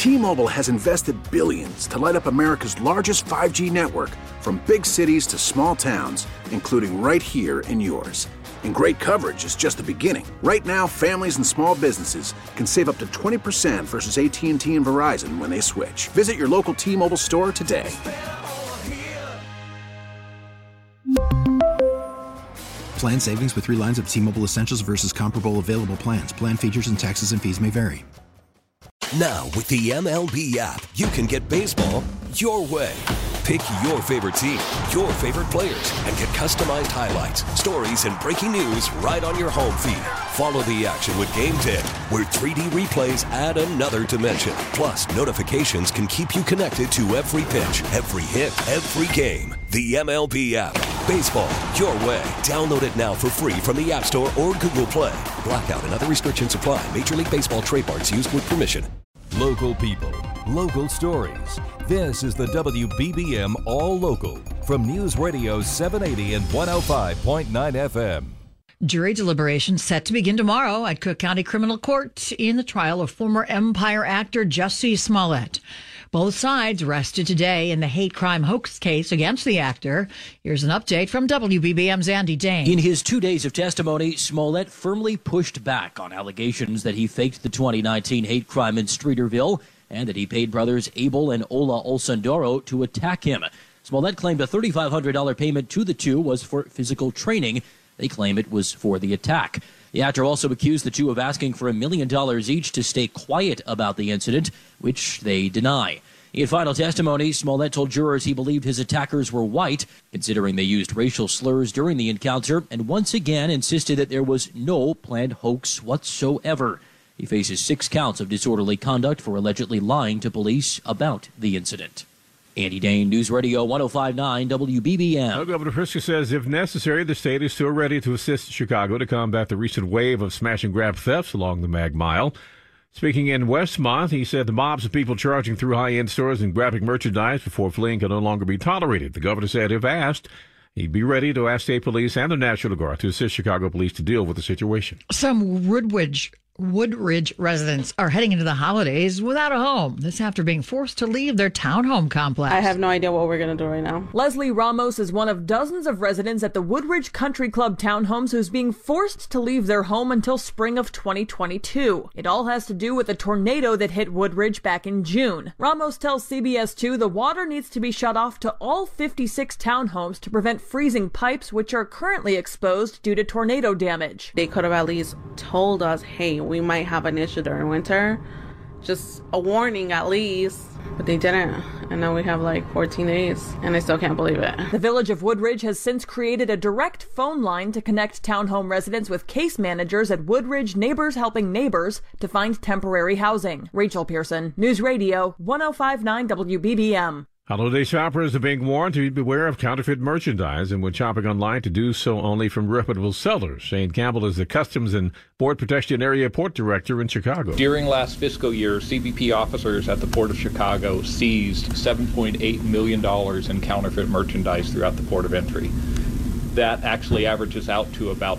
T-Mobile has invested billions to light up America's largest 5G network, from big cities to small towns, including right here in yours. And great coverage is just the beginning. Right now, families and small businesses can save up to 20% versus AT&T and Verizon when they switch. Visit your local T-Mobile store today. Plan savings with 3 lines of T-Mobile Essentials versus comparable available plans. Plan features and taxes and fees may vary. Now, with the MLB app, you can get baseball your way. Pick your favorite team, your favorite players, and get customized highlights, stories, and breaking news right on your home feed. Follow the action with Game Day, where 3D replays add another dimension. Plus, notifications can keep you connected to every pitch, every hit, every game. The MLB app. Baseball your way. Download it now for free from the App Store or Google Play. Blackout and other restrictions apply. Major League Baseball trademarks used with permission. Local people, local stories. This is the WBBM All Local from News Radio 780 and 105.9 FM. Jury deliberations set to begin tomorrow at Cook County Criminal Court in the trial of former Empire actor Jussie Smollett. Both sides rested today in the hate crime hoax case against the actor. Here's an update from WBBM's Andy Dane. In his 2 days of testimony, Smollett firmly pushed back on allegations that he faked the 2019 hate crime in Streeterville and that he paid brothers Abel and Ola Olsandoro to attack him. Smollett claimed a $3,500 payment to the two was for physical training. They claim it was for the attack. The actor also accused the two of asking for $1 million each to stay quiet about the incident, which they deny. In final testimony, Smollett told jurors he believed his attackers were white, considering they used racial slurs during the encounter, and once again insisted that there was no planned hoax whatsoever. He faces 6 counts of disorderly conduct for allegedly lying to police about the incident. Andy Dane, News Radio 105.9 WBBM. Well, Governor Pritzker says if necessary, the state is still ready to assist Chicago to combat the recent wave of smash-and-grab thefts along the Mag Mile. Speaking in Westmont, he said the mobs of people charging through high-end stores and grabbing merchandise before fleeing can no longer be tolerated. The governor said if asked, he'd be ready to ask state police and the National Guard to assist Chicago police to deal with the situation. Some Woodridge residents are heading into the holidays without a home. This after being forced to leave their townhome complex. I have no idea what we're going to do right now. Leslie Ramos is one of dozens of residents at the Woodridge Country Club townhomes who's being forced to leave their home until spring of 2022. It all has to do with the tornado that hit Woodridge back in June. Ramos tells CBS 2 the water needs to be shut off to all 56 townhomes to prevent freezing pipes, which are currently exposed due to tornado damage. They could have at least told us, hey, we might have an issue during winter. Just a warning at least. But they didn't. And now we have like 14 days. And I still can't believe it. The village of Woodridge has since created a direct phone line to connect townhome residents with case managers at Woodridge Neighbors Helping Neighbors to find temporary housing. Rachel Pearson, News Radio 105.9 WBBM. Holiday shoppers are being warned to beware of counterfeit merchandise and when shopping online to do so only from reputable sellers. Shane Campbell is the Customs and Port Protection Area Port Director in Chicago. During last fiscal year, CBP officers at the Port of Chicago seized $7.8 million in counterfeit merchandise throughout the port of entry. That actually averages out to about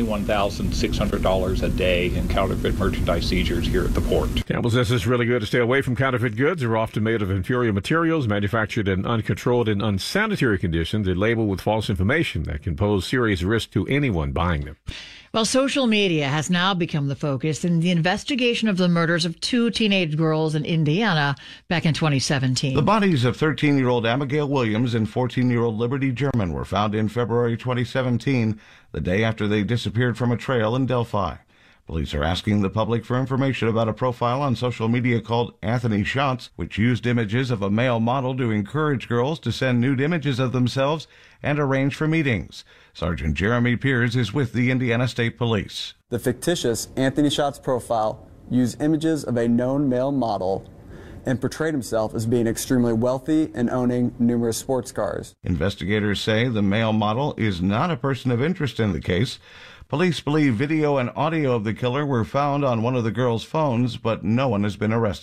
$21,600 a day in counterfeit merchandise seizures here at the port. Campbell says it's really good to stay away from counterfeit goods. They're often made of inferior materials, manufactured in uncontrolled and unsanitary conditions, and labeled with false information that can pose serious risk to anyone buying them. Well, social media has now become the focus in the investigation of the murders of 2 teenage girls in Indiana back in 2017. The bodies of 13-year-old Abigail Williams and 14-year-old Liberty German were found in February 2017, the day after they disappeared from a trail in Delphi. Police are asking the public for information about a profile on social media called Anthony Shots, which used images of a male model to encourage girls to send nude images of themselves and arrange for meetings. Sergeant Jeremy Piers is with the Indiana State Police. The fictitious Anthony Shots profile used images of a known male model and portrayed himself as being extremely wealthy and owning numerous sports cars. Investigators say the male model is not a person of interest in the case. Police believe video and audio of the killer were found on one of the girls' phones, but no one has been arrested.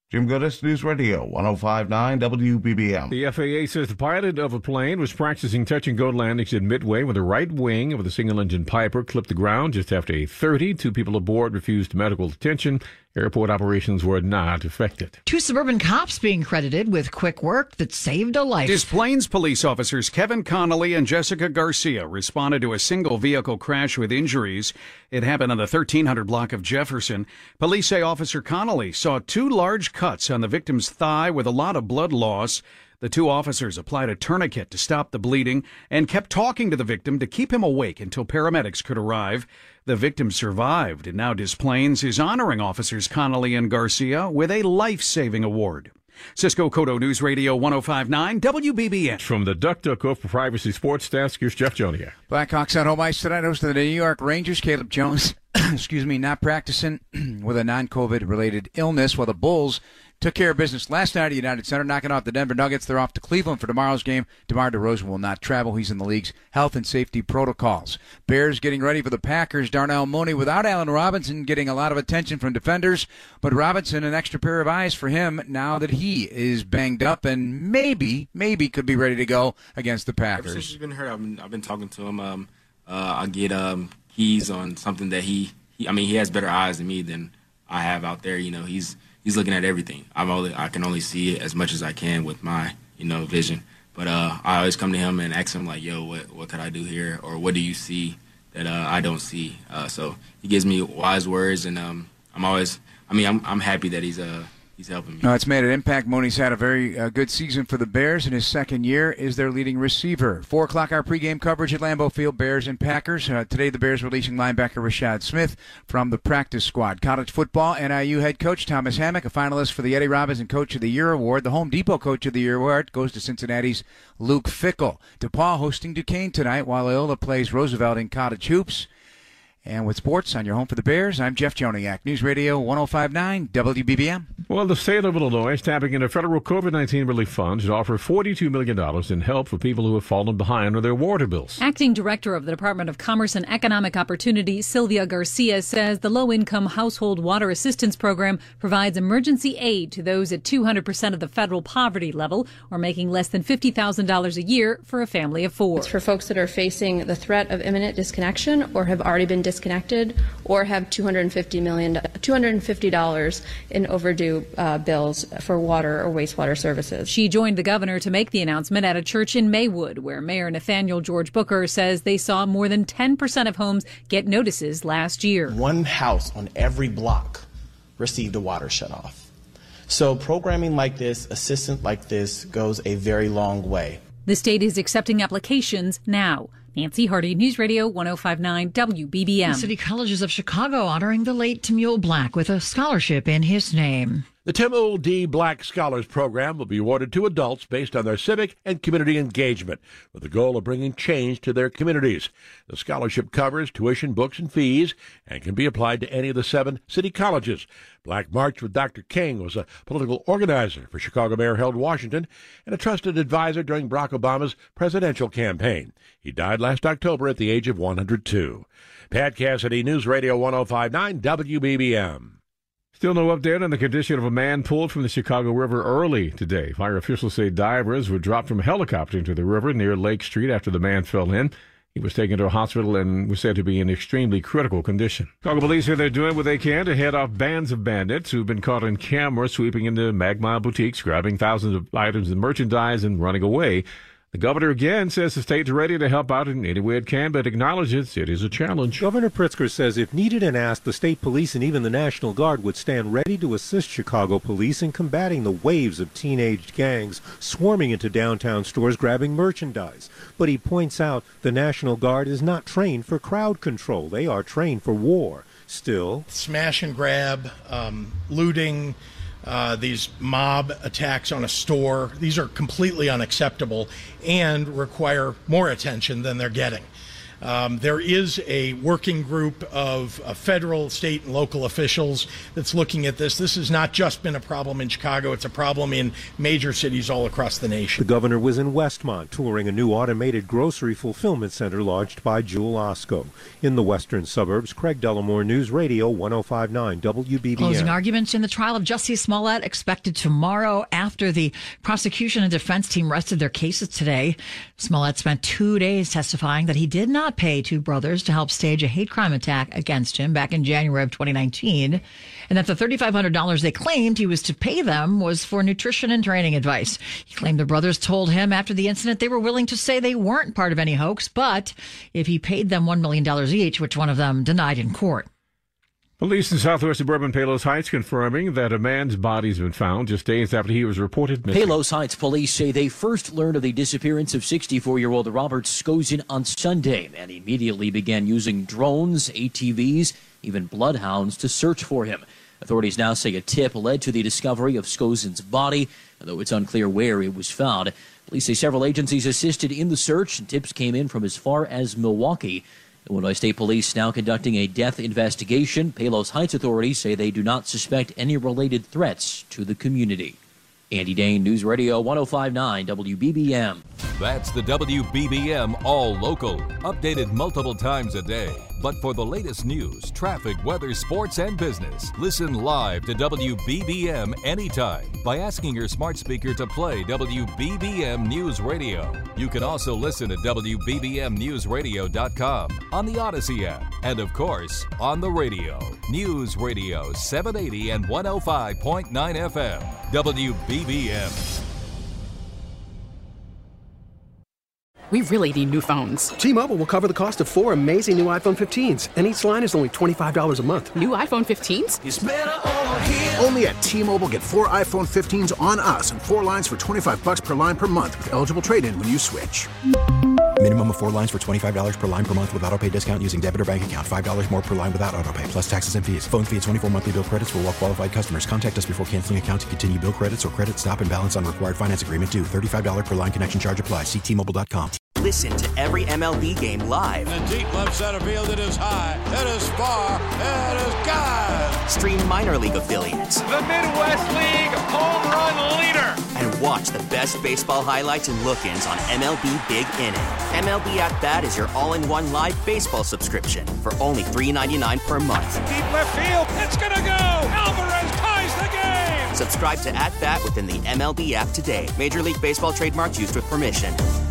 Jim Goodis, News Radio 105.9 WBBM. The FAA says the pilot of a plane was practicing touch-and-go landings at Midway when the right wing of the single-engine Piper clipped the ground just after 8:30. 2 people aboard refused medical attention. Airport operations were not affected. 2 suburban cops being credited with quick work that saved a life. Des Plaines police officers Kevin Connolly and Jessica Garcia responded to a single vehicle crash with injuries. It happened on the 1300 block of Jefferson. Police say Officer Connolly saw 2 large cuts on the victim's thigh with a lot of blood loss. The 2 officers applied a tourniquet to stop the bleeding and kept talking to the victim to keep him awake until paramedics could arrive. The victim survived, and now Des Plaines is honoring officers Connolly and Garcia with a life-saving award. Cisco Cotto News Radio 105.9 WBBM. From the DuckDuckGo for Privacy Sports Desk, here's Jeff Joniak. Blackhawks on home ice tonight, host of the New York Rangers. Caleb Jones, not practicing with a non-COVID-related illness, while the Bulls took care of business last night at United Center, knocking off the Denver Nuggets. They're off to Cleveland for tomorrow's game. DeMar DeRozan will not travel. He's in the league's health and safety protocols. Bears getting ready for the Packers. Darnell Mooney without Allen Robinson getting a lot of attention from defenders, but Robinson an extra pair of eyes for him now that he is banged up and maybe could be ready to go against the Packers. Ever since he's been hurt, I've been talking to him. I get keys on something that he has better eyes than me than I have out there. You know, he's looking at everything. I can only see as much as I can with my, vision. But I always come to him and ask him, like, yo, what could I do here? Or what do you see that I don't see? So he gives me wise words, and I'm happy that he's helping me. No, it's made an impact. Mooney's had a very good season for the Bears. In his second year is their leading receiver. 4 o'clock, our pregame coverage at Lambeau Field, Bears and Packers. Today, the Bears releasing linebacker Rashad Smith from the practice squad. College football, NIU head coach Thomas Hammock, a finalist for the Eddie Robinson Coach of the Year award. The Home Depot Coach of the Year award goes to Cincinnati's Luke Fickell. DePaul hosting Duquesne tonight, while Loyola plays Roosevelt in college hoops. And with sports on your home for the Bears, I'm Jeff Joniak, News Radio 105.9 WBBM. Well, the state of Illinois is tapping into federal COVID-19 relief funds to offer $42 million in help for people who have fallen behind on their water bills. Acting Director of the Department of Commerce and Economic Opportunity, Sylvia Garcia, says the Low-Income Household Water Assistance Program provides emergency aid to those at 200% of the federal poverty level or making less than $50,000 a year for a family of 4. It's for folks that are facing the threat of imminent disconnection or have already been disconnected or have $250 in overdue bills for water or wastewater services. She joined the governor to make the announcement at a church in Maywood, where Mayor Nathaniel George Booker says they saw more than 10% of homes get notices last year. 1 house on every block received a water shutoff. So programming like this, assistance like this, goes a very long way. The state is accepting applications now. Nancy Hardy, News Radio 105.9 WBBM. The City Colleges of Chicago honoring the late Timuel Black with a scholarship in his name. The Timuel D. Black Scholars Program will be awarded to adults based on their civic and community engagement, with the goal of bringing change to their communities. The scholarship covers tuition, books, and fees, and can be applied to any of the 7 city colleges. Black marched with Dr. King, was a political organizer for Chicago Mayor Harold Washington and a trusted advisor during Barack Obama's presidential campaign. He died last October at the age of 102. Pat Cassidy, News Radio 105.9 WBBM. Still no update on the condition of a man pulled from the Chicago River early today. Fire officials say divers were dropped from a helicopter into the river near Lake Street after the man fell in. He was taken to a hospital and was said to be in extremely critical condition. Chicago police say they're doing what they can to head off bands of bandits who've been caught on camera sweeping into Magmile boutiques, grabbing thousands of items and merchandise and running away. The governor again says the state's ready to help out in any way it can, but acknowledges it is a challenge. Governor Pritzker says if needed and asked, the state police and even the National Guard would stand ready to assist Chicago police in combating the waves of teenage gangs swarming into downtown stores grabbing merchandise. But he points out the National Guard is not trained for crowd control. They are trained for war. Still, smash and grab, looting, these mob attacks on a store, these are completely unacceptable and require more attention than they're getting. There is a working group of federal, state, and local officials that's looking at this. This has not just been a problem in Chicago. It's a problem in major cities all across the nation. The governor was in Westmont touring a new automated grocery fulfillment center launched by Jewel Osco. In the western suburbs, Craig Dellamore, News Radio 105.9 WBBM. Closing arguments in the trial of Jussie Smollett expected tomorrow after the prosecution and defense team rested their cases today. Smollett spent 2 days testifying that he did not pay two brothers to help stage a hate crime attack against him back in January of 2019, and that the $3,500 they claimed he was to pay them was for nutrition and training advice. He claimed the brothers told him after the incident they were willing to say they weren't part of any hoax, but if he paid them $1 million each, which one of them denied in court. Police in southwest suburban Palos Heights confirming that a man's body's been found just days after he was reported missing. Palos Heights police say they first learned of the disappearance of 64-year-old Robert Skosin on Sunday and immediately began using drones, ATVs, even bloodhounds to search for him. Authorities now say a tip led to the discovery of Skosin's body, although it's unclear where it was found. Police say several agencies assisted in the search, and tips came in from as far as Milwaukee. Illinois State Police now conducting a death investigation. Palos Heights authorities say they do not suspect any related threats to the community. Andy Dane, News Radio 105.9 WBBM. That's the WBBM All Local. Updated multiple times a day. But for the latest news, traffic, weather, sports, and business, listen live to WBBM anytime by asking your smart speaker to play WBBM News Radio. You can also listen at WBBMNewsRadio.com, on the Odyssey app, and of course, on the radio. News Radio 780 and 105.9 FM. WBBM. We really need new phones. T-Mobile will cover the cost of 4 amazing new iPhone 15s, and each line is only $25 a month. New iPhone 15s? It's better over here. Only at T-Mobile, get 4 iPhone 15s on us and 4 lines for $25 per line per month with eligible trade-in when you switch. Minimum of 4 lines for $25 per line per month with autopay discount using debit or bank account. $5 more per line without autopay, plus taxes and fees. Phone fee at 24 monthly bill credits for well-qualified customers. Contact us before canceling account to continue bill credits or credit stop and balance on required finance agreement due. $35 per line connection charge applies. See T-Mobile.com. Listen to every MLB game live. In the deep left center field, it is high, it is far, it is gone. Stream minor league affiliates. The Midwest League home run leader. And watch the best baseball highlights and look-ins on MLB Big Inning. MLB At Bat is your all-in-one live baseball subscription for only $3.99 per month. Deep left field, it's gonna go. Alvarez ties the game. Subscribe to At Bat within the MLB app today. Major League Baseball trademarks used with permission.